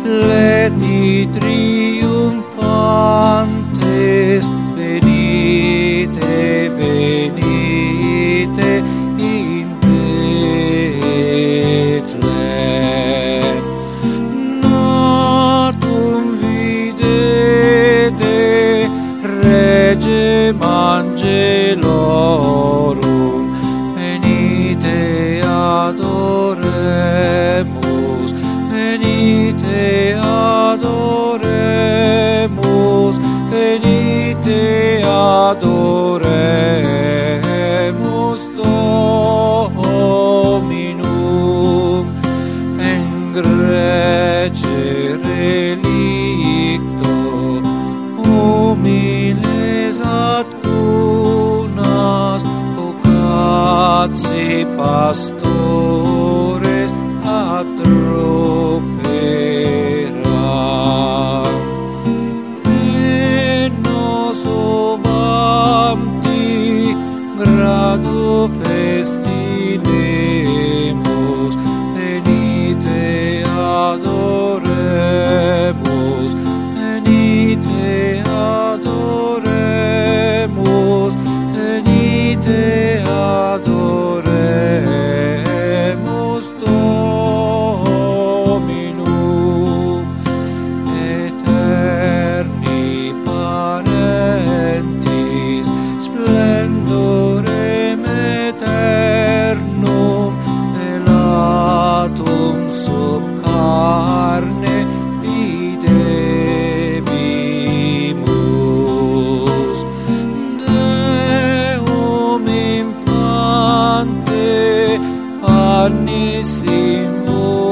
leti triumphantes, venite, venite in Betlem. Natum videte regem angelorum, venite adoremus, venite adoremus, venite adoremus Dominum. Engrecere relicto, humiles ad cunas, vocatsi pastores ad tropera. Et nos ovamti grado festinemus, venite adoremus, venite adoremus, venite adoremus Dominum. Eterni parentis, splendorem eternum, velatum sub carne videbimus. Deum infante annissimum